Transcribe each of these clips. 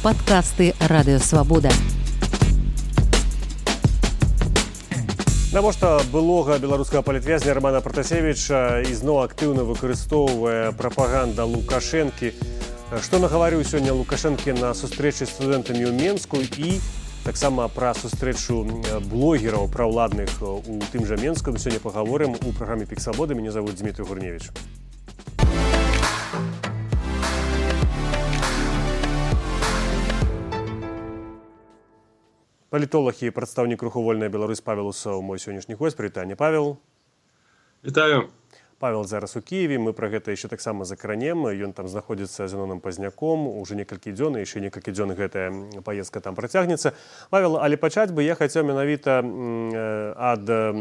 Падкасты Радыёвабода. Навошта былога беларускага палітвязня Романа Пратасевіча ізноў актыўна выкарыстоўвае прапаганда Лукашэнкі. Што нагаварыў сёння Лукашэнкі на сустрэчы з студэнтамі ў Менску і таксама пра сустрэчу блогераў праўладных у тым жа Менску. Сёння пагаворым у праграме «Пік Свабоды». Мяне зовут Дмітрий Гурневич. Палітолог і прадстаўнік руху «Вольная Беларусь» Павел Усоў, мой сённяшні гость. Прывітанне, Павел. Вітаю. Павел зараз у Киеве, мы пра гэта яшчэ таксама закранем. Ён там знаходзіцца Зеноном Пазняком уже некалькі дзён, і яшчэ некалькі дзён гэтая паездка там працягнецца. Павел, але пачаць бы я хацеў менавіта ад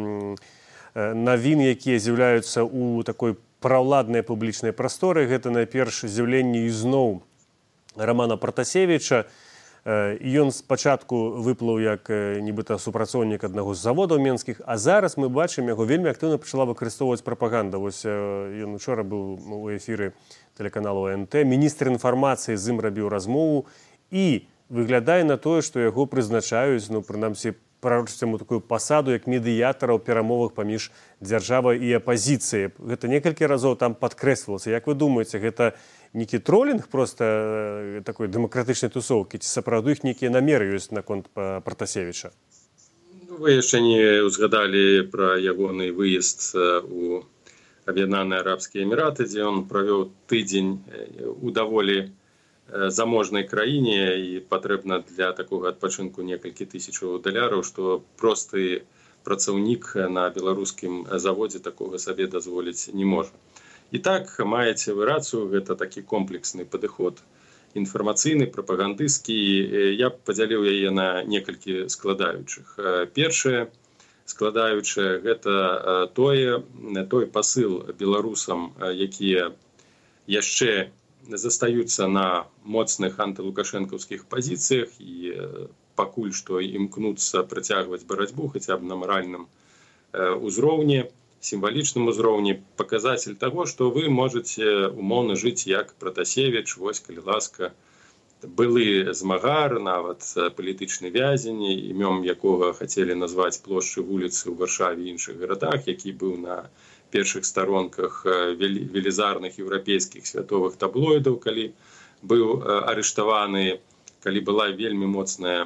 навін, якія з'яўляюцца ў такой праўладнай публічнай прасторы. Гэта найперш з'яўленне ізноў Романа Пратасевіча. Ён спачатку выплыў як нібыта супрацоўнік аднаго з заводаў менскіх, а зараз мы бачым, яго вельмі актыўна пачала выкарыстоўваць прапаганда. Вось ён учора быў у эфіры тэлеканалу НТ, міністр інфармацыі з ім рабіў размову і выглядае на тое, што яго прызначаюць, прынамсі, прарочыць яму такую пасаду, як медыятара ў перамовах паміж дзяржавай і апазіцыяй. Гэта некалькі разоў там падкрэслівалася. Як вы думаеце, гэта нейкі тролінг проста такой дэмакратычнай тусоўкі, ці сапраўды іх нейкія намеры ёсць наконт Пратасевіча? Вы яшчэ не ўзгадалі пра ягоны выезд у Аб'яднаныя Арабскія Эміраты, дзе ён правёў тыдзень у даволі заможнай краіне, і патрэбна для такога адпачынку некалькі тысячаў даляраў, што просты працаўнік на беларускім заводзе такога сабе дазволіць не можа. І так, маеце вы рацыю, гэта такі комплексны падыход, інфармацыйны, прапагандысцкі. Я б падзяліў яе на некалькі складаючых. Першае складаючае – гэта той пасыл беларусам, якія яшчэ застаюцца на моцных антылукашэнкаўскіх пазіцыях і пакуль што імкнуцца працягваць барацьбу хаця б на маральным узроўні, сімвалічным узроўні, паказатель таго, што вы можаце умоўна жыць як Пратасевіч, вось, калі ласка, былы змагар, нават палітычны вязень, імём якога хацелі назваць плошчы вуліцы ў Варшаве і іншых гарадах, які быў на першых старонках велізарных еўрапейскіх святовых таблоідаў, калі быў арыштаваны, калі была вельмі моцная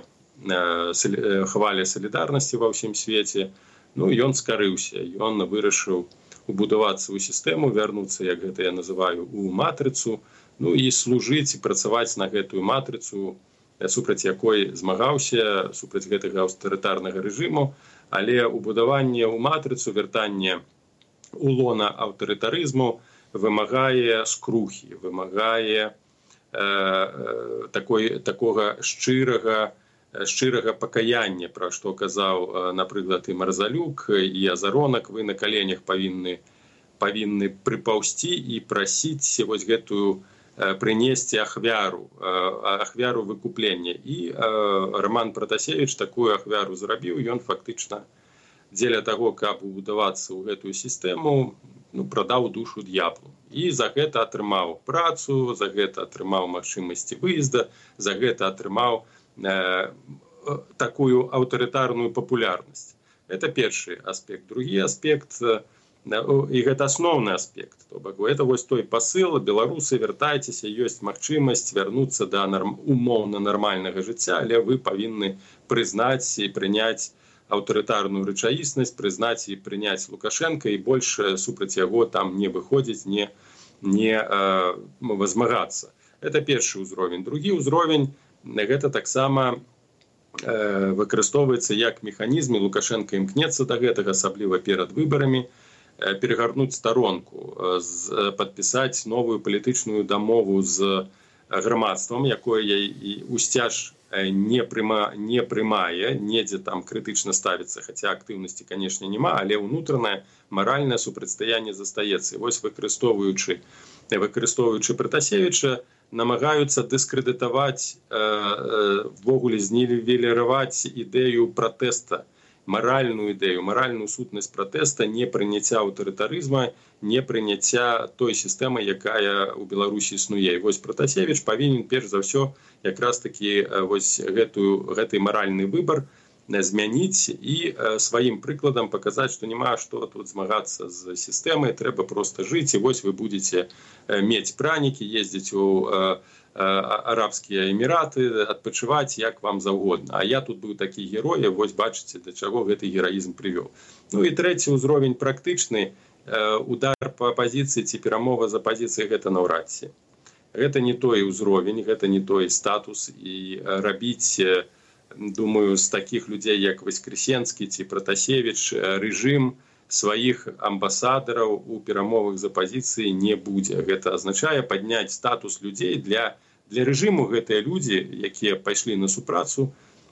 хваля салідарнасці ва ўсім свеце. Ён скарыўся, ён вырашыў убудавацца ў сістэму, вярнуцца, як гэта я называю, у матрыцу, і служыць і працаваць на гэтую матрыцу, супраць якой змагаўся, супраць гэтага аўтарытарнага рэжыму, але убудаванне ў матрыцу, вяртанне у лона аўтарытарызму вымагае скрухі, вымагае такога шчырага пакаяння, пра што казаў, напрыклад, і Марзалюк, і Азаронак. Вы на каленях павінны прыпаўсці і прасіць вось гэтую прынесці ахвяру выкуплення. І Роман Пратасевіч такую ахвяру зрабіў. Ён фактычна дзеля таго, каб убудавацца ў гэтую сістэму, прадаў душу д'яблу. І за гэта атрымаў працу, за гэта атрымаў магчымасці выезда, за гэта атрымаў такую аўтарытарную папулярнасць. Это першы аспект. Другі аспект, і гэта асноўны аспект, то бок гэта вось той пасыл: беларусы, вяртайцеся, ёсць магчымасць вярнуцца да умоўна нармальнага жыцця, але вы павінны прызнаць і прыняць аўтарытарную рэчаіснасць, прызнаць і прыняць Лукашенка, і больш супраць яго там не выходзіць, не змагацца. Это першы ўзровень. Другі ўзровень гэта таксама выкарыстоўваецца як механізм, і Лукашенка імкнецца да гэтага, асабліва перад выбарамі, перагарнуць старонку, падпісаць новую палітычную дамову з грамадствам, якое усцяж не прымае, недзе там крытычна ставіцца, хаця актыўнасці, канешне, няма, але ўнутранае маральнае супрацьстаянне застаецца. І вось выкарыстоўваючы Пратасевіча, намагаюцца дыскрэдытаваць, ввогуле знівеліраваць ідэю пратэста маральную ідэю, маральную сутнасць пратэста, не прыняцця аўтарытарызма, не прыняцця той сістэмы, якая ў Беларусі існуе. І вось Пратасевіч павінен перш за ўсё якраз такі вось гэты маральны выбар змяніць і сваім прыкладам паказаць, што няма што тут змагацца з сістэмай, трэба проста жыць, і вось вы будзеце мець пранікі, ездзіць у Арабскія Эміраты, адпачываць як вам заўгодна. А я тут быў такі герой, вось бачыце, да чаго гэты гераізм прывёў. Ну і трэці ўзровень практычны, удар па апазіцыі ці перамова з апазіцыяй, гэта наўрад ці. Гэта не той ўзровень, гэта не той статус, і рабіць, думаю, з такіх людзей, як Васкресенскі ці Пратасевіч, рэжым сваіх амбасадараў у перамовах з апазіцыяй не будзе. Гэта азначае падняць статус людзей. Для рэжыму гэтыя людзі, якія пайшлі на супрацу,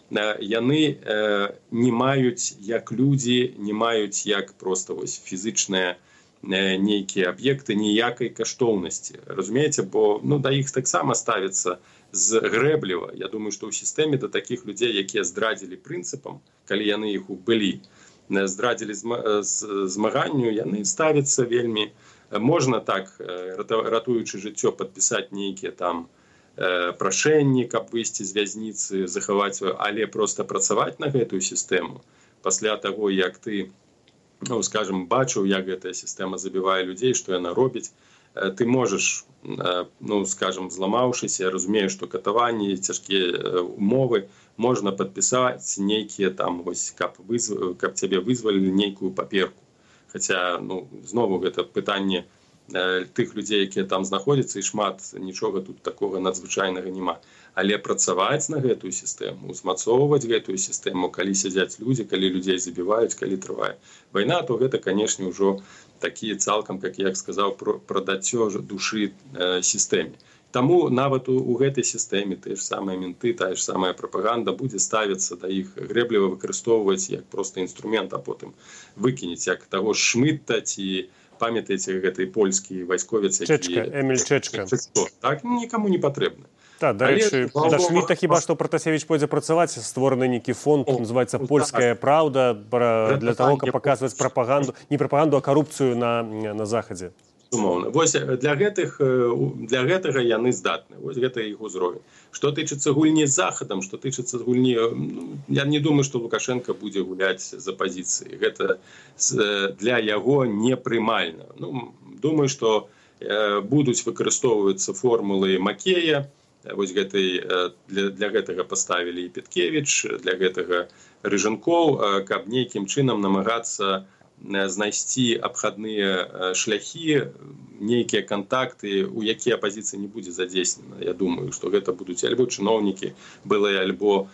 яны не маюць як людзі, не маюць як проста вось фізычныя нейкія аб'екты ніякай каштоўнасці. Разумееце, бо да іх таксама ставіцца з грэбліва. Я думаю, што ў сістэме да такіх людзей, якія здрадзілі прынцыпам, калі яны іх былі, здрадзілі змаганню, яны ставяцца вельмі. Можна так, ратуючы жыццё, падпісаць нейкія там прашэнні, каб выйсці з вязніцы, захаваць сваю, але проста працаваць на гэтую сістэму пасля таго, як ты, скажем, бачыў, як гэтая сістэма забівае людзей, што яна робіць, ты можаш, скажем, зламаўшыся, я разумею, што катаванні, цяжкія умовы, можна падпісаць нейкія там, вось, каб цябе вызвалілі нейкую паперку. Хаця, знову гэта пытанне тых людзей, якія там знаходзяцца, і шмат нічога тут такога надзвычайнага няма. Але працаваць на гэтую сістэму, узмацоўваць гэтую сістэму, калі сядзяць людзі, калі людзей забіваюць, калі трывае вайна, то гэта, канешне, ўжо такі цалкам, як я сказаў, прадаццё душы сістэме. Таму нават у гэтай сістэме тыя ж самыя менты, тая ж самая прапаганда будзе ставіцца да іх грэбліва, выкарыстоўваць як проста інструмент, а потым выкінець, як таго ж Шмідта ці памятаеце гэты польскі вайсковец, Эміль Чэчка. Так, нікаму не патрэбна. Так, дарэчы, да Шмідта хіба што Пратасевіч пойдзе працаваць, створены нейкі фонд, называецца «Польская правда», для таго, каб паказваць прапаганду, не прапаганду, а карупцыю на Захадзе. Безумоўна. Вось для гэтага яны здатны. Вось гэта іх узровень. Што тычыцца гульні з Захадам, што тычыцца гульні, я не думаю, што Лукашенко будзе гуляць з апазіцыяй. Гэта для яго непрымальна. Думаю, што будуць выкарыстоўвацца формулы Макея. Вось для гэтага паставілі і Петкевіч, для гэтага Рыжанкоў, каб нейкім чынам намагацца знайсці абхадныя шляхі, нейкія кантакты, у якія апазіцыя не будзе задзейснена. Я думаю, што гэта будуць альбо чыноўнікі былыя, альбо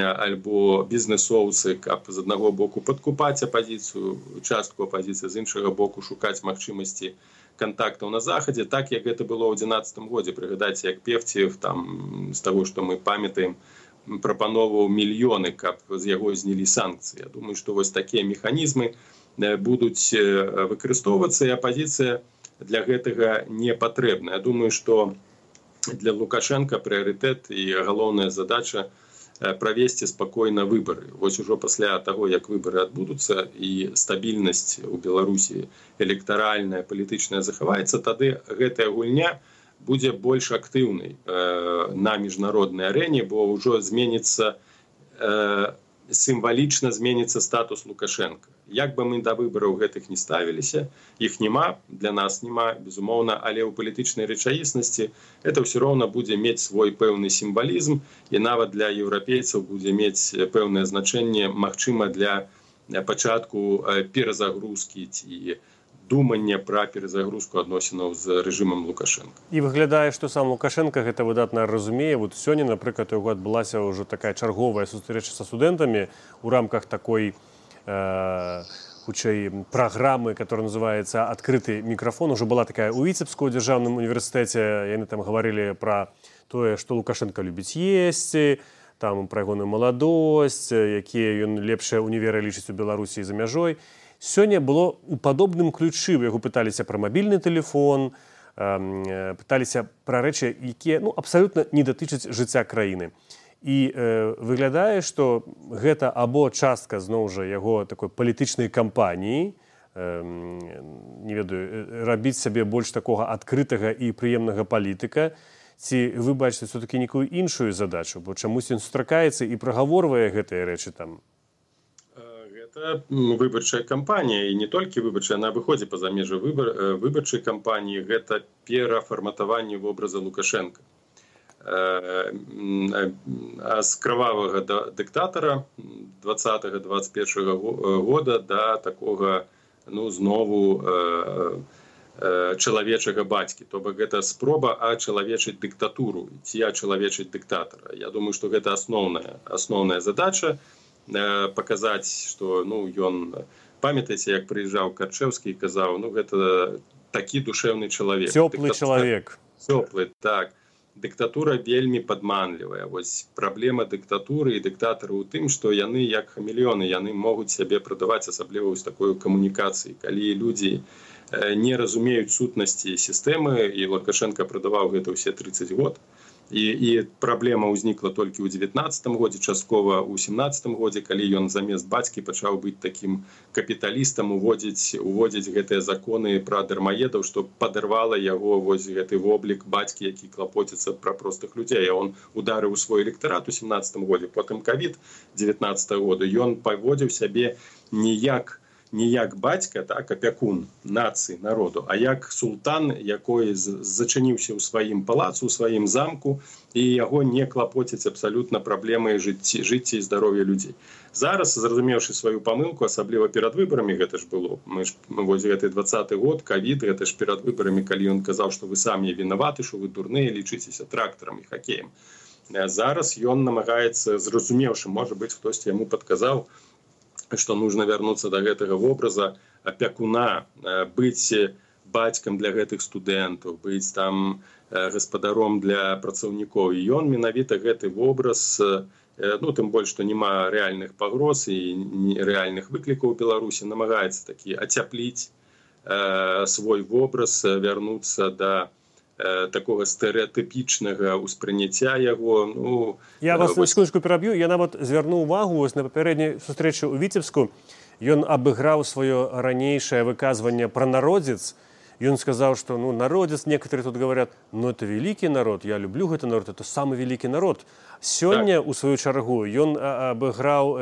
бізнесоўцы, каб з аднаго боку падкупаць апазіцыю, частку апазіцыі, з іншага боку шукаць магчымасці кантактаў на Захадзе, так як гэта было ў 2011 годзе. Прыгадайце, як Певціев, там, з таго, што мы памятаем, прапановаў мільёны, каб з яго знялі санкцыі. Я думаю, што вось такія механізмы будуць выкарыстоўвацца, і апазіцыя для гэтага не патрэбна. Я думаю, што для Лукашенка прыярытэт і галоўная задача правесці спакойна выбары. Вось ужо пасля таго, як выбары адбудуцца і стабільнасць у Беларусі электаральная, палітычная захаваецца, тады гэтая гульня будзе больш актыўнай на міжнароднай арэне, бо ўжо зменіцца, сімвалічна зменіцца статус Лукашенка. Як бы мы да выбараў гэтых не ставіліся, іх няма, для нас няма, безумоўна, але ў палітычнай рэчаіснасці это ўсё роўна будзе мець свой пэўны сімвалізм, і нават для еўрапейцаў будзе мець пэўнае значэнне, магчыма, для пачатку перазагрузкі ці думання пра перазагрузку адносінаў з рэжымам Лукашенка. І выглядае, што сам Лукашенка гэта выдатна разумее. Вот сёння, напрыклад, у яго адбылася ўжо такая чарговая сустрэча са студэнтамі ў рамках такой хутчэй праграмы, которая называется «Открытый микрофон». Уже была такая у Віцебского дзяржаўным універсітэце. Яны там гаварылі пра тое, што Лукашенко любіць есці, там пра ягоную маладосць, якія ён лепшыя універы лічыць у Беларусі за мяжой. Сёння было у падобным ключы. Яго пыталіся пра мабільны тэлефон, пыталіся пра рэчы, якія абсалютна не датычаць жыцця краіны. І выглядае, што гэта або частка, зноў жа, яго такой палітычнай кампаніі, не ведаю, рабіць сабе больш такога адкрытага і прыемнага палітыка, ці вы бачыце все-таки некую іншую задачу, бо чамусь ён сустракаецца і прагаворвае гэтыя рэчы там? Гэта выбарчая кампанія, і не толькі выбарчая, на выходзе па-за межы выбарчай кампаніі, гэта перафарматаванне вобраза Лукашенка. З крывавага дыктатара 20-21 года да такога, знову чалавечага бацькі. То бок гэта спроба ачалавечыць дыктатуру, ці ачалавечыць дыктатара. Я думаю, што гэта асноўная задача, паказаць, што ён, памятаеце, як прыязджаў Карчэўскі і казаў, гэта такі душэўны чалавек. Цёплы чалавек. Цёплы, так. Дыктатура вельмі падманлівая. Вось праблема дыктатуры і дыктатараў у тым, што яны, як хамелеоны, яны могуць сябе прадаваць, асабліва з такой камунікацыі. Калі людзі не разумеюць сутнасці сістэмы, і Лукашенко прадаваў гэта ўсе 30 год, і праблема ўзнікла толькі ў 19 годзе, часткова ў 17 годзе, калі ён замест бацькі пачаў быць такім капіталістам, уводзіць гэтыя законы пра дармаедаў, што падарвала яго вось гэты воблік бацькі, які клапоціцца пра простых людзей. Он ударыў свой электарат у 17 годзе, потым ковід 19 года. Ён паводзіў сябе не як бацька, так, апякун нацыі, народу, а як султан, якой зачыніўся ў сваім палацу, у сваім замку, і яго не клапоціць абсалютна праблемы жыцця і здароўя людзей. Зараз, зразумеўшы сваю памылку, асабліва перад выбарамі, гэта ж было, вось гэты 20 год, ковід, гэта ж перад выбарамі, калі ён казаў, што вы самі вінаваты, што вы дурныя, лічыцеся трактарам і хакеем. Зараз ён намагаецца, зразумеўшы, можа быць, хтосьці яму падказаў, што нужно вярнуцца да гэтага вобраза апякуна, быць бацькам для гэтых студэнтаў, быць там гаспадаром для працаўнікоў. І ён менавіта гэты вобраз, тым больш, што няма рэальных пагроз і рэальных выклікаў у Беларусі, намагаецца такі ацяпліць свой вобраз, вярнуцца да такого стэрэатыпічнага ўспрыняцця яго. Я вас на секундочку пераб'ю. Я нават звярнуў увагу на папярэдняй сустрэчы ў Віцебску. Ён абыграў сваё ранейшае выказванне пра народзец. Ён сказаў, што народзец, некаторые тут говорят, это вялікі народ, я люблю гэты народ, это самы вялікі народ. Сёння, у сваю чаргу, ён абыграў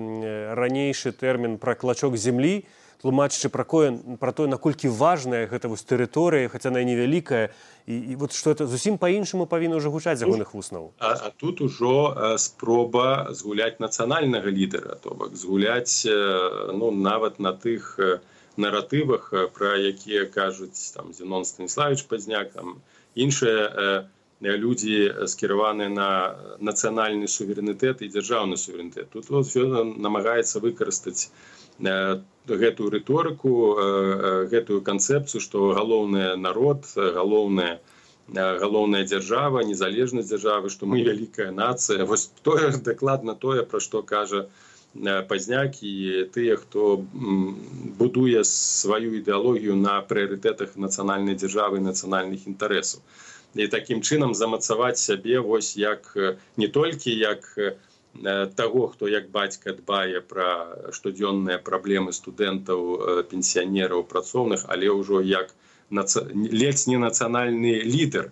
ранейшы тэрмін пра клачок зямлі, тлумачачы пра тое, наколькі важная гэта вось тэрыторыя, хаця она і невялікая, і вот што это зусім па-іншаму павінна ўжо гучаць з ягоных вуснаў. А тут ужо спроба згуляць нацыянальнага лідара, то бок згуляць нават на тых наратывах, пра якія кажуць Зенон Станіславович Пазняк, іншыя людзі скіраваны на нацыянальны суверэнітэт і дзяржаўны суверэнітэт. Тут ён намагаецца выкарыстаць гэтую рыторыку, гэтую канцэпцыю, што галоўны народ, галоўная дзяржава, незалежнасць дзяржавы, што мы вялікая нацыя. Вось тое, дакладна тое, пра што кажа Пазняк і тыя, хто будуе сваю ідэалогію на прыярытэтах нацыянальнай дзяржавы і нацыянальных інтарэсаў. І такім чынам замацаваць сябе вось як не толькі як таго, хто як бацька дбае пра штодзённыя праблемы студэнтаў, пенсіянераў, працоўных, але ўжо як ледзь не нацыянальны лідар.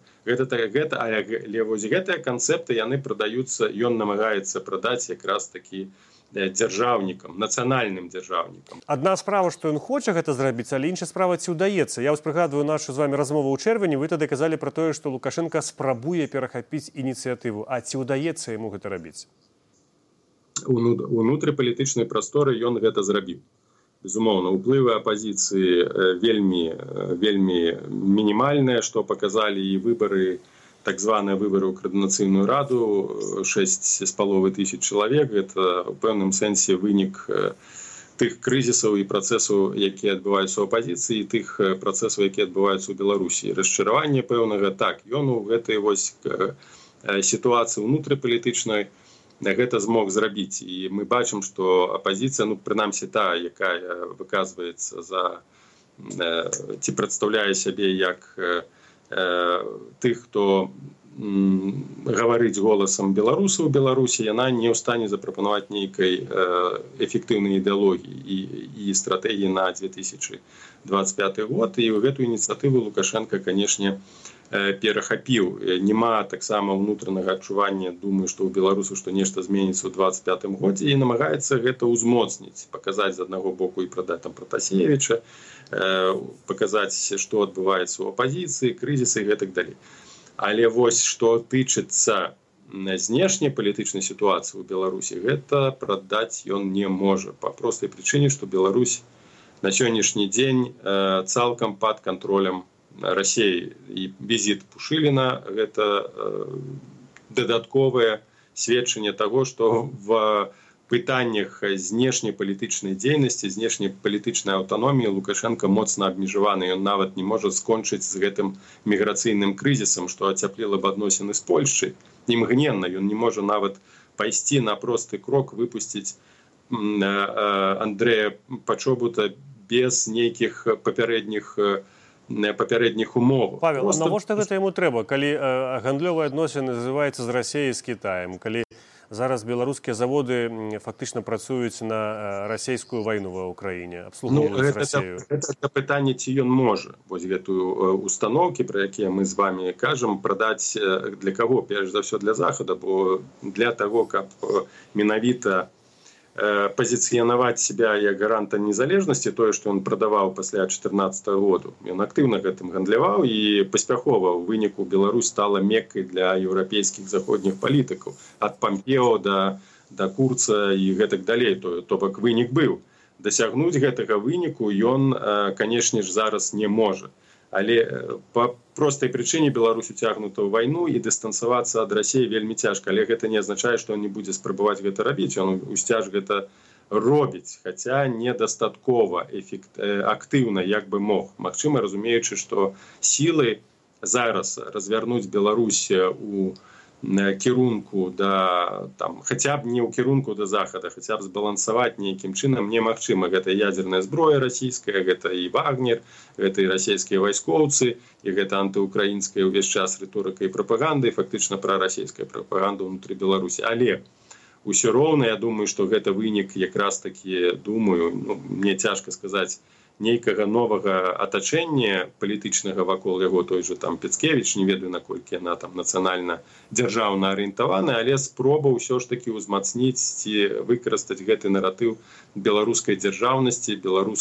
Але вось гэтыя канцэпты яны прадаюцца, ён намагаецца прадаць якраз такі дзяржаўнікам, нацыянальным дзяржаўнікам. Адна справа, што ён хоча гэта зрабіць, але іншая справа, ці ўдаецца. Я вось прыгадваю нашу з вами размову ў чэрвені, вы тады казалі пра тое, што Лукашенка спрабуе перахапіць ініцыятыву. А ці ўдаецца яму гэта рабіць? Унутрыпалітычнай прасторы ён гэта зрабіў. Безумоўна, уплывы апазіцыі вельмі мінімальныя, што паказалі і выбары, так званыя выбары ў Коордынацыйную раду, 6,5 тысяч чалавек. Гэта ў пэўным сэнсе вынік тых крызісаў і працэсаў, якія адбываюцца ў апазіцыі, і тых працэсаў, якія адбываюцца ў Беларусі. Расчараванне пэўнага, так, ён у гэтай вось сітуацыі унутрыпалітычнай гэта змог зрабіць. І мы бачым, што апазіцыя, прынамсі тая, якая выказваецца ці прадстаўляе сябе як тых, хто гаварыць голасам беларусаў у Беларусі, яна не ў стане запрапанаваць нейкай эфектыўнай ідэалогіі і стратэгіі на 2025 год. І гэту ініцыятыву Лукашенко, канешне, перахапіў. Нема таксама ўнутранага адчування, думаю, што ў беларусаў што нешта зменіцца ў 25 годзе, і намагаецца гэта ўзмоцніць, паказаць з аднаго боку і прадаць там Пратасевіча, паказаць, што адбываецца ў апазіцыі, крызісы і гэтак далей. Але вось што тычыцца знешняй палітычнай сітуацыі ў Беларусі, гэта прадаць ён не можа па простай прычыне, што Беларусь на сённяшні дзень цалкам пад кантролем Расіі. І візіт Пушыліна – гэта дадатковае сведчанне таго, што в пытаннях знешняй палітычнай дзейнасці, знешняй палітычнай аўтаноміі Лукашенко моцна абмежаваны. Ён нават не можа скончыць з гэтым міграцыйным крызісам, што ацяпліла б адносіны з Польшчай. Імгненна ён не можа нават пайсці на просты крок, выпусціць Андрэя Пачобута без нейкіх папярэдніх умоваў. Павел, а навошта гэта яму трэба, калі гандлёвыя адносіны называюцца з Расіяй, з Кітаем, калі зараз беларускія заводы фактычна працуюць на расійскую вайну ва ўкраіне, абслугоўваюць Расію? Гэта пытанне, ці ён можа вось гэтую установкі, пра якія мы з вами кажам, прадаць для каго? Перш за ўсё для Захада, бо для таго, каб менавіта пазіцыянаваць себя як гаранта незалежнасці, тое, што ён прадаваў пасля 2014 году. Ён актыўна гэтым гандляваў і паспяхова. У выніку Беларусь стала меккай для еўрапейскіх заходніх палітыкаў. Ад Пампео да Курца і гэтак далей. То бок вынік быў. Дасягнуць гэтага выніку ён, канешне ж, зараз не можа. Але па простай прычыне Беларусь уцягнута ў вайну і дыстанцавацца ад Расіі вельмі цяжка. Але гэта не азначае, што ён не будзе спрабаваць гэта рабіць. Ён усцяж гэта робіць, хаця недастаткова актыўна, як бы мог. Магчыма, разумеючы, што сілы зараз развярнуць Беларусь у кірунку да, хаця б не ў кірунку да Захада, хаця б збалансаваць нейкім чынам немагчыма. Гэта ядзерная зброя расійская, гэта і Вагнер, гэта і расійскія вайскоўцы, і гэта антыукраінская ўвесь час рыторыка і прапаганда, і фактычна прарасійская прапаганда ўнутры Беларусі. Але ўсё роўна, я думаю, што гэта вынік якраз такі, думаю, мне цяжка сказаць, нейкага новага атачэння палітычнага вакол яго, той же там Пецкевіч, не ведаю, наколькі яна там нацыянальна-дзяржаўна арыентаваная, але спроба ўсё ж такі ўзмацніць ці выкарыстаць гэты наратыў беларускай дзяржаўнасці,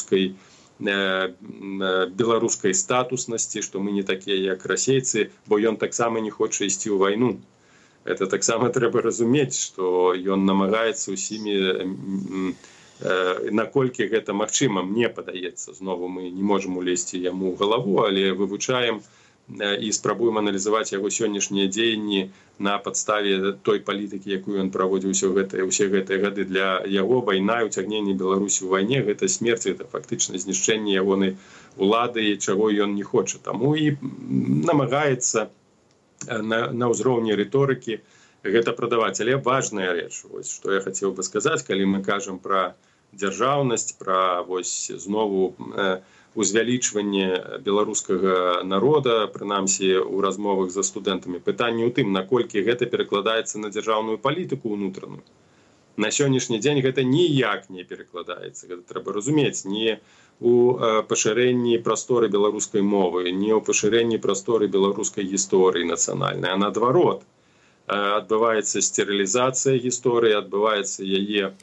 беларускай статуснасці, што мы не такія, як расейцы, бо ён таксама не хоча ісці ў вайну. Это таксама трэба разумець, што ён намагаецца усімі, наколькі гэта магчыма, мне падаецца. Знову мы не можам улезці яму ў галаву, але вывучаем і спрабуем аналізаваць яго сённяшнія дзеянні на падставе той палітыкі, якую ён праводзіў усе гэтыя гады. Для яго вайна і ўцягненне Беларусі ў вайне – гэта смерць, гэта фактычна знішчэнне ягонай улады, чаго ён не хоча. Таму і намагаецца на ўзроўні рыторыкі гэта прадаваць. Але важная рэч, вось што я хацеў бы сказаць, калі мы кажам пра дзяржаўнасць, пра вось знову узвялічванне беларускага народа, прынамсі ў размовах за студэнтамі. Пытанне ў тым, наколькі гэта перакладаецца на дзяржаўную палітыку ўнутраную. На сённяшні дзень гэта ніяк не перакладаецца. Гэта трэба разумець. Не ў пашырэнні прасторы беларускай мовы, не ў пашырэнні прасторы беларускай гісторыі нацыянальнай, а наадварот. Адбываецца стерылізацыя гісторыі, адбываецца яе...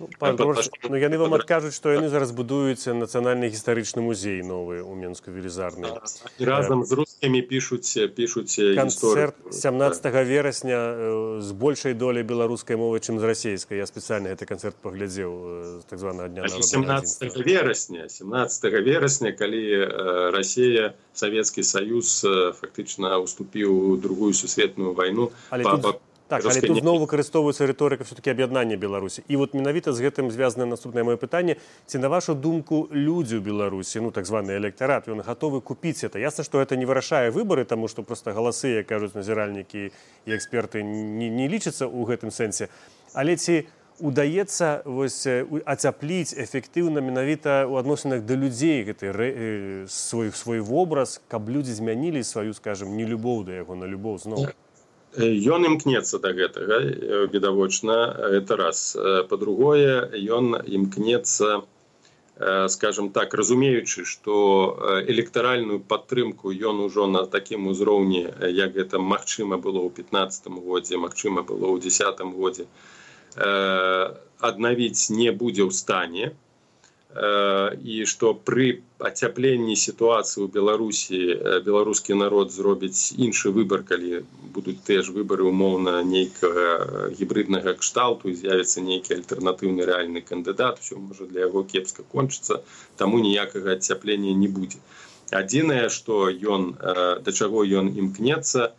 Яны вам адкажуць, што яны зараз будуюць нацыянальны гістарычны музей новы ў Менску велізарны. Разам з рускімі пішуць гісторыю. Канцэрт 17 верасня з большай доляй беларускай мовы, чым з расійскай. Я спецыяльна гэты канцэрт паглядзеў, так званага Дня народнага адзінства. 17 верасня, калі Расія, Савецкі Саюз фактычна уступіў у Другую сусветную вайну. Так, але тут зноў выкарыстоўваецца рыторыка все-таки аб'яднання Беларусі. І вот менавіта з гэтым звязана наступнае маё пытанне. Ці на вашу думку людзі ў Беларусі, так званы электарат, ён гатовы купіць это? Ясна, што гэта не вырашае выбары, таму што проста галасы, як кажуць назіральнікі і эксперты, не лічацца ў гэтым сэнсе. Але ці удаецца ацяпліць эфектыўна менавіта ў адносінах да людзей свой вобраз, каб людзі змянілі сваю, скажем, нелюбоў да яго на любоў зноў? Ён імкнецца да гэтага, відавочна, гэта раз. Па-другое, ён імкнецца, скажем так, разумеючы, што электаральную падтрымку ён ужо на такім узроўні, як гэта магчыма было ў 15-м годзе, магчыма было ў 10-м годзе, аднавіць не будзе ў стане, і што пры ацяпленні сітуацыі ў Беларусі беларускі народ зробіць іншы выбар, калі будуць тыя ж выбары умоўна нейкага гібрыднага кшталту, з'явіцца нейкі альтэрнатыўны рэальны кандыдат, усё можа для яго кепска кончыцца, таму ніякага ацяплення не будзе. Адзінае, што ён, да чаго ён імкнецца,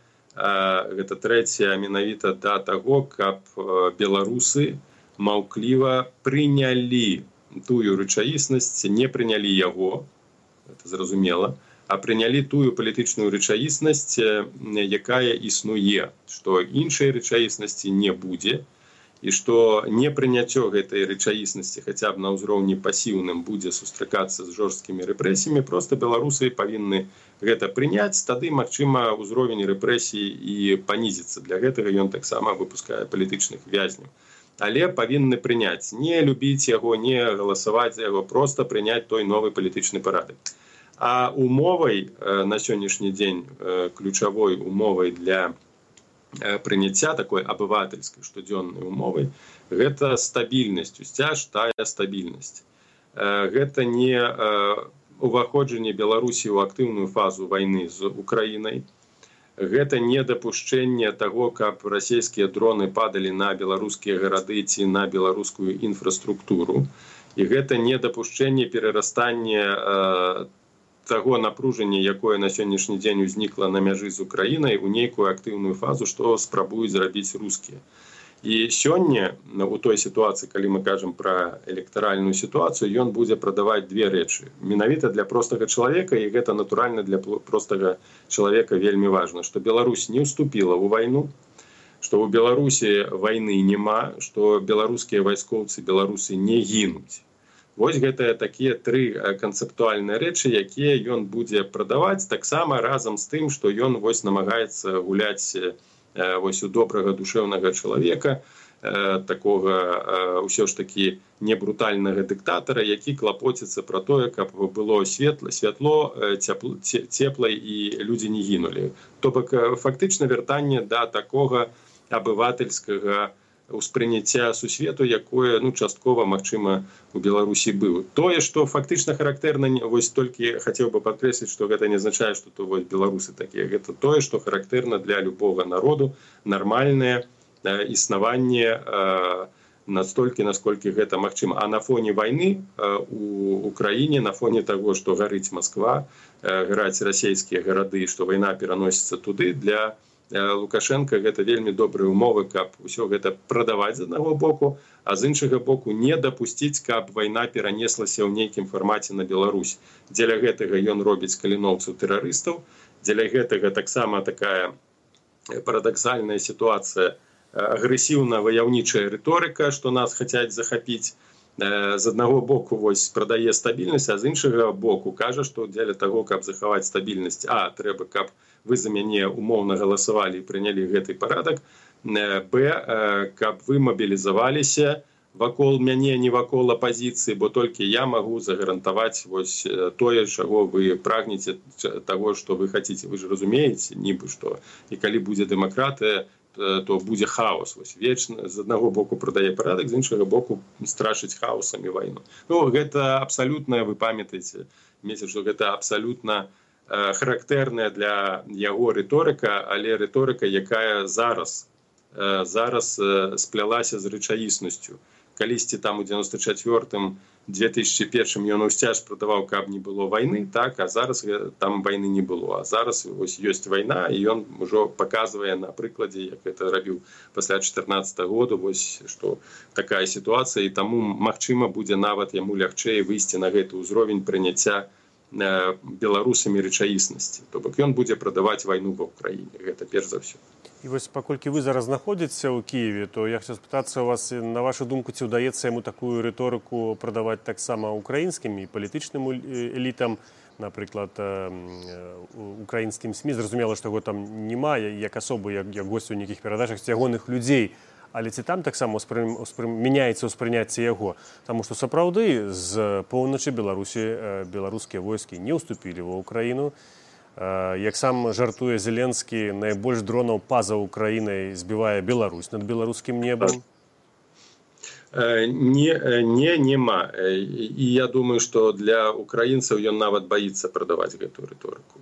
гэта трэцяе, менавіта да таго, каб беларусы маўкліва прынялі тую рэчаіснасць, не прынялі яго, это зразумела, а прынялі тую палітычную рэчаіснасць, якая існуе, што іншай рэчаіснасці не будзе, і што непрыняццё гэтай рэчаіснасці хаця б на ўзроўні пасіўным будзе сустракацца з жорсткімі рэпрэсіямі, проста беларусы павінны гэта прыняць, тады, магчыма, ўзровень рэпрэсій і панізіцца. Для гэтага ён таксама выпускае палітычных вязняў. Але павінны прыняць, не любіць яго, не галасаваць за яго, проста прыняць той новы палітычны парадак. А умовай на сённяшні дзень, ключавой умовай для прыняцця такой абывательскай штодзённай умовай, гэта стабільнасць, усцяж тая стабільнасць. Гэта не уваходжанне Беларусі ў актыўную фазу вайны з Украінай, гэта недапушчэнне таго, каб расійскія дроны падалі на беларускія гарады ці на беларускую інфраструктуру. І гэта недапушчэнне перарастання таго напружання, якое на сённяшні дзень узнікла на мяжы з Украінай, у нейкую актыўную фазу, што спрабуюць зрабіць рускія. І сёння, у той сітуацыі, калі мы кажам пра электаральную сітуацыю, ён будзе прадаваць две рэчы. Менавіта для простага чалавека, і гэта натуральна для простага чалавека вельмі важна, што Беларусь не ўступіла ў вайну, што ў Беларусі вайны няма, што беларускія вайскоўцы, беларусы не гінуць. Вось гэта такія тры канцэптуальныя рэчы, якія ён будзе прадаваць, таксама разам з тым, што ён вось намагаецца гуляць вось у добрага душэўнага чалавека, такога ўсё ж такі не брутальнага дыктатара, які клапоціцца пра тое, каб было святло, цепла і людзі не гінулі. То бок фактычна вяртанне да такога абывательскага ўспрыняцця сусвету, якое часткова, магчыма, у Беларусі быў. Тое, што фактычна характэрна, вось толькі хацеў бы падкрэсліць, што гэта не азначае, што то вось беларусы такія. Гэта тое, што характэрна для любога народу, нармальнае існаванне настолькі, насколькі гэта магчыма. А на фоне вайны у Украіне, на фоне таго, што гарыць Масква, гараць расійскія гарады, што вайна пераносіцца туды, для Лукашенка гэта вельмі добрыя умовы, каб усё гэта прадаваць з аднаго боку, а з іншага боку не дапусціць, каб вайна перанеслася ў нейкім фармаце на Беларусь. Дзеля гэтага ён робіць каліноўцаў тэрарыстаў, дзеля гэтага таксама такая парадаксальная сітуацыя, агрэсіўна-ваяўнічая рыторыка, што нас хацяць захапіць. З аднаго боку вось прадае стабільнасць, а з іншага боку кажа, што дзеля таго, каб захаваць стабільнасць, трэба, каб вы за мяне умоўна галасавалі і прынялі гэты парадак, каб вы мабілізаваліся вакол мяне, не вакол апазіцыі, бо толькі я магу загарантаваць вось тое, чаго вы прагнеце, таго, што вы хаціце. Вы ж разумееце, нібы што, і калі будзе дэмакратыя, то будзе хаос. Вось вечна з аднаго боку прадае парадак, з іншага боку страшыць хаосам і вайну. Гэта абсалютна, вы памятаеце, што гэта абсалютна характэрная для яго рыторыка, але рыторыка, якая зараз сплялася з рэчаіснасцю. Калісьці там у 94-м, 2001-м ён усцяж прадаваў, каб не было вайны, так, а зараз там вайны не было. А зараз вось ёсць вайна, і ён ужо паказвае на прыкладзе, як гэта рабіў пасля 2014 году, вось што такая сітуацыя, і таму, магчыма, будзе нават яму лягчэй выйсці на гэты ўзровень прыняцця беларусамі рэчаіснасці. То бок ён будзе прадаваць вайну ва ўкраіне. Гэта перш за ўсё. І вось паколькі вы зараз знаходзіцеся ў Кіеве, то я хацеў спытацца у вас, на вашу думку, ці ўдаецца яму такую рыторыку прадаваць таксама украінскім і палітычным элітам, напрыклад, украінскім СМІ. Зразумела, што яго там няма, як асобы, як госць у нейкіх перадачах ці ягоных людзей. Але ці там таксама мяняецца ўспрыняцце яго? Таму што сапраўды з поўначы Беларусі беларускія войскі не ўступілі ва Ўкраіну. Як сам жартуе Зеленскі, найбольш дронаў па-за Украінай збівае Беларусь над беларускім небам. Нема. І я думаю, што для украінцаў ён нават баіцца прадаваць гэтую рыторыку.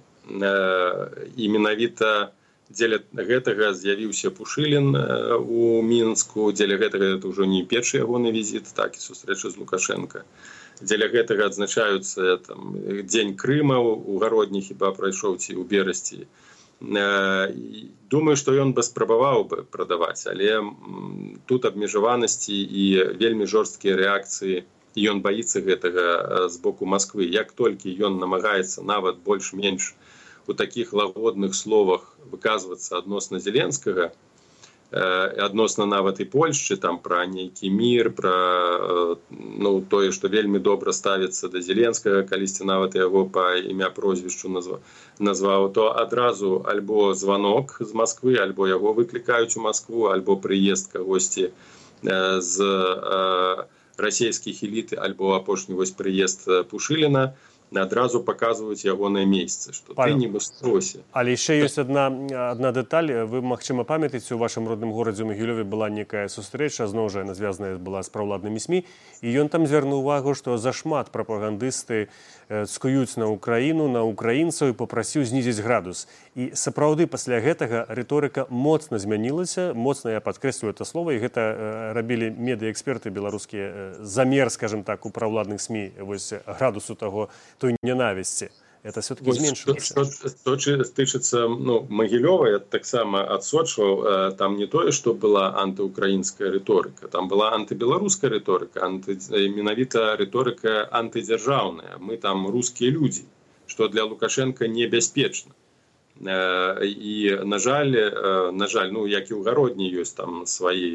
І менавіта дзеля гэтага з'явіўся Пушылін у Мінску, дзеля гэтага это ўжо не першы ягоны візіт, так і сустрэча з Лукашенко. Дзеля гэтага адзначаюцца дзень Крыма у гародні, хіба прайшоў ці ў берасці. Думаю, што ён бы спрабаваў бы прадаваць, але тут абмежаванасці і вельмі жорсткія рэакцыі, і ён баіцца гэтага з боку Масквы. Як толькі ён намагаецца нават больш-менш у такіх лагодных словах выказвацца адносна Зеленскага, адносна нават і Польшчы, там пра нейкі мір, пра тое, што вельмі добра ставіцца да Зеленскага, калісьці нават яго па імя-прозвішчу назваў, то адразу альбо званок з Масквы, альбо яго выклікаюць у Маскву, альбо прыезд кагосьці з расійскіх эліт, альбо апошні вось прыезд Пушыліна, адразу паказваюць ягонае месца, што ты не выстрося. Але яшчэ ёсць адна дэталь. Вы, магчыма, памятаеце, у вашым родным горадзе ў Магілёве была некая сустрэча, зноў жа яна звязаная была з праўладнымі СМІ, і ён там звярнуў увагу, што зашмат прапагандысты цкуюць на Украіну, на украінцаў і папрасіў знізіць градус. І сапраўды пасля гэтага рыторыка моцна змянілася, моцна я падкрэсліваю это слова, і гэта рабілі медыаэксперты беларускія, замер, скажем так, у праўладных СМІ вось градусу той ненавісці. Это все-таки зменшилось. Что тычыцца Магілёва, я таксама адсочваў, там не тое, што была антыукраінская рыторыка, там была антыбеларуская рыторыка, менавіта рыторыка антыдзяржаўная. Мы там рускія людзі, што для Лукашенка небяспечна. І, на жаль, як і ў гародні ёсць там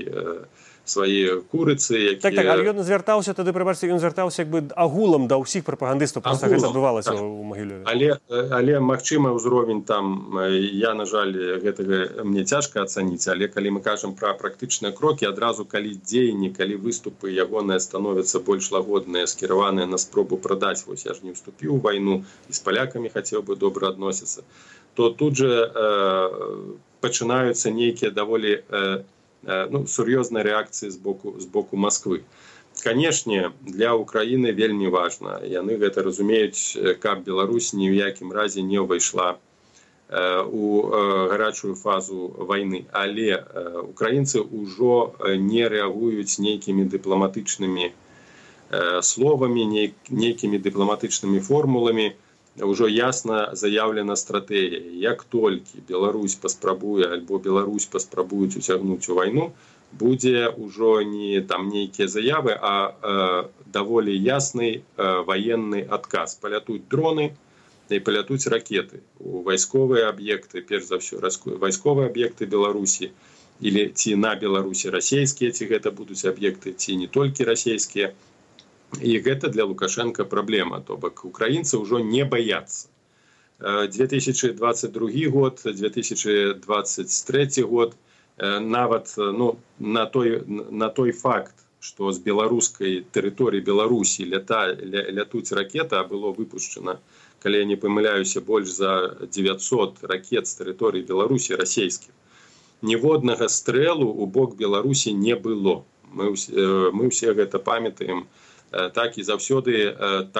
свае курыцы, якія... Так, але ён звяртаўся, тады, прабачце, ён звяртаўся як бы агулам да ўсіх прапагандыстаў, проста гэта адбывалася ў Магілёве. Але магчыма, ўзровень там, я, на жаль, гэтага мне цяжка ацаніць, але калі мы кажам пра практычныя крокі, адразу калі дзеянні, калі выступы ягоныя становяцца больш лагодныя, скіраваныя на спробу прадаць, вось я ж не ўступіў у вайну, і з палякамі хацеў бы добра адносіцца, то тут жа пачынаюцца нейкія даволі сур'ёзныя рэакцыі з боку Масквы. Канешне, для Украіны вельмі важна. Яны гэта разумеюць, каб Беларусь ні ў якім разе не ўвайшла у гарачую фазу вайны. Але украінцы ўжо не рэагуюць нейкімі дыпламатычнымі словамі, нейкімі дыпламатычнымі формуламі. Ўжо ясна заяўлена стратэгія. Як толькі Беларусь паспрабуе альбо Беларусь паспрабуюць уцягнуць у вайну, будзе ўжо не там нейкія заявы, а даволі ясны ваенны адказ. Палятуць дроны і палятуць ракеты у вайсковыя аб'екты, перш за ўсё вайсковыя аб'екты Беларусі, или ці на Беларусі расійскія, ці гэта будуць аб'екты, ці не толькі расійскія. І гэта для Лукашенка праблема, то бок украінцы ўжо не баяцца. 2022 год, 2023 год, нават на той факт, што з беларускай тэрыторыі Беларусі лятуць ракеты, а было выпушчана, калі я не памыляюся, больш за 900 ракет з тэрыторыі Беларусі расійскіх. Ніводнага стрэлу у бок Беларусі не было. Мы ўсе гэта памятаем. Так і заўсёды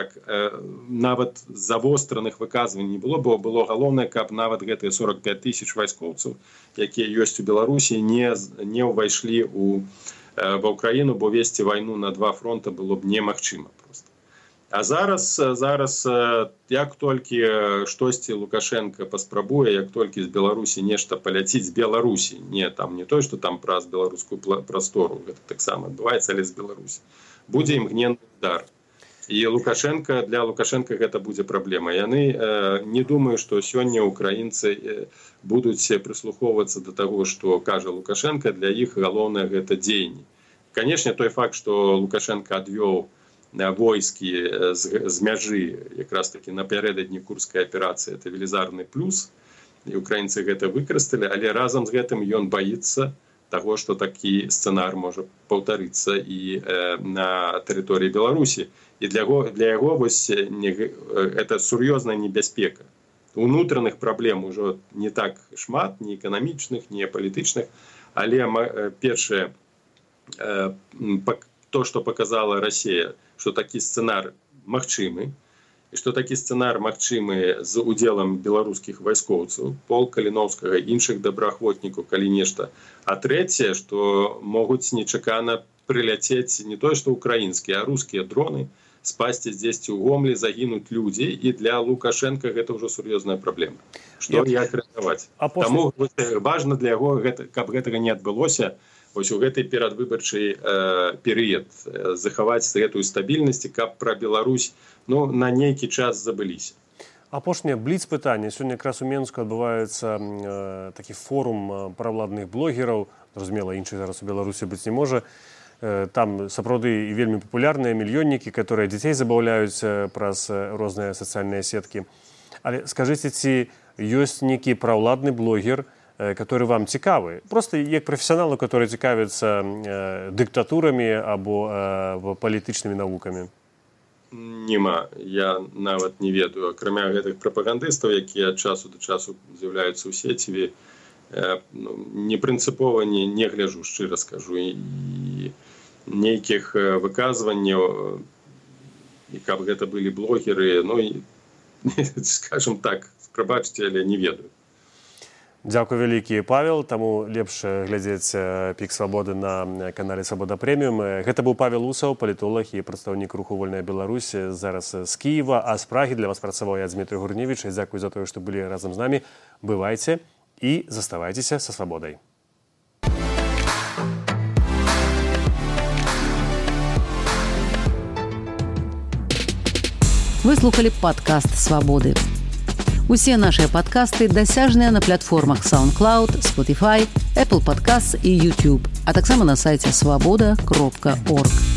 нават завостраных выказванняў не было, бо было галоўнае, каб нават гэтыя 45 000 вайскоўцаў, якія ёсць у Беларусі, не ўвайшлі ва Ўкраіну, бо весці вайну на два фронта было б немагчыма проста. А зараз як толькі штосьці Лукашенка паспрабуе, як толькі з Беларусі нешта паляціць з Беларусі, не тое, што там праз беларускую прастору, гэта таксама адбываецца, але з Беларусі, будзе імгненны удар. І для Лукашенка гэта будзе праблема. Яны не думаю, што сёння украінцы будуць прыслухоўвацца да таго, што кажа Лукашенка, для іх галоўнае гэта дзеянні. Канешне, той факт, што Лукашенка адвёў войскі з мяжы якраз такі напярэдадні курскай аперацыі, это велізарны плюс, і украінцы гэта выкарысталі, але разам з гэтым ён баіцца таго, што такі сцэнар можа паўтарыцца і на тэрыторыі Беларусі. І для яго вось гэта сур'ёзная небяспека. Унутраных праблем ужо не так шмат, ні эканамічных, ні палітычных, але першае, то, што паказала Расія, што такі сцэнар магчымы, і што такі сцэнар магчымы з удзелам беларускіх вайскоўцаў, полк Каліноўскага, іншых добраахвотнікаў, калі нешта. А трэцяе, што могуць нечакана прыляцець не тое, што украінскія, а рускія дроны, спасці дзесьці ў Гомлі, загінуць людзі, і для Лукашенка гэта ўжо сур'ёзная праблема. Што як рэагаваць? Таму важна для яго, каб гэтага не адбылося, вось у гэты перадвыбарчы перыяд захаваць гэтую стабільнасць, каб пра Беларусь на нейкі час забыліся. Апошняе бліц-пытанне. Сёння якраз у Менску адбываецца такі форум правладных блогераў. Зразумела, іншых зараз у Беларусі быць не можа. Там сапраўды і вельмі папулярныя мільённікі, которые дзяцей забаўляюць праз розныя сацыяльныя сеткі. Але скажыце, ці ёсць нейкі праўладны блогер, который вам цікавы? Просто як прафесіяналу, которые цікавяцца дыктатурамі або палітычнымі навукамі. Нема. Я нават не ведаю. Акрамя гэтых прапагандыстаў, якія ад часу да часу з'яўляюцца ў сеціве, непрынцыпова не гляджу, шчыра скажу. І нейкіх выказванняў, і каб гэта былі блогеры, скажем так, прабачце, але не ведаю. Дзякуй вялікі, Павел. Таму лепш глядзець «Пік свабоды» на канале «Свабода Прэміум». Гэта быў Павел Усаў, палітолог і прадстаўнік руху «Вольная Беларусь» зараз з Кіева, а з Прагі для вас працаваў я, Дмітрий Гурневіч. Дзякуй за тое, што былі разам з намі. Бывайце і заставайцеся са свабодай. Вы слухали падкаст «Свабоды». Усе нашыя падкасты дасяжныя на платформах SoundCloud, Spotify, Apple Podcasts і YouTube, а таксама на сайце swaboda.org.